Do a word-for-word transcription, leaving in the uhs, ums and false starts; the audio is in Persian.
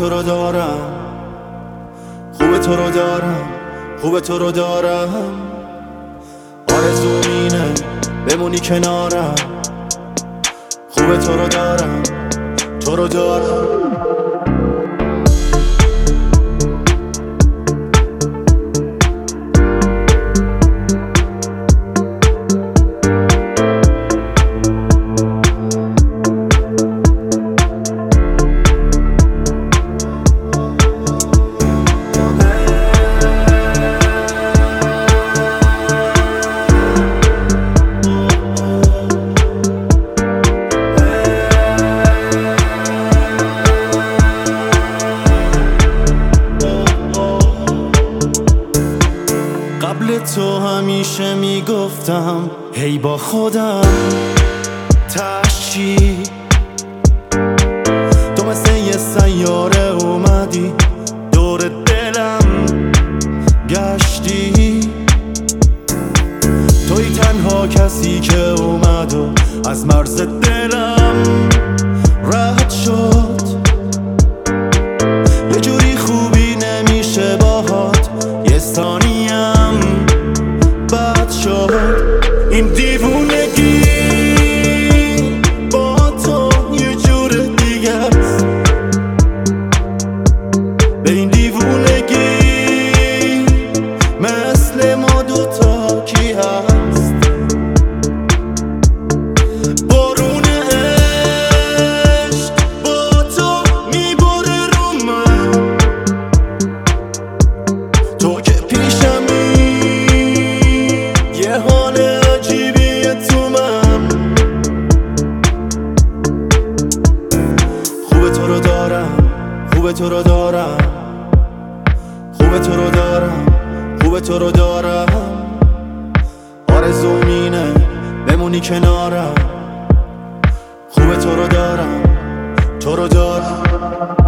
تو رو دارم، خوبه تو رو دارم، خوبه تو رو دارم. آرزوم اینه بمونی کنارم، خوبه تو رو دارم، تو رو دارم. قبل تو همیشه میگفتم هی با خودم تشی، تو مثل یه سیاره اومدی دور دلم گشتی. توی تنها کسی که اومد و از مرز دلم رد شد. یه جوری خوبی نمیشه باهات یه ثانیم بد شد. این دیوونگی با تو یه جور دیگه است، به این دیوونگی مثل ما دوتا کی هست. بارون عشق با تو میباره رو من، تو که پیشمی یه حال عجیبیه تو من. خوبه تو رو دارم، خوبه تو رو دارم، خوبه تو رو دارم، خوبه تو رو دارم. آرزوم اینه بمونی کنارم، خوبه تو رو دارم، تو رو دارم.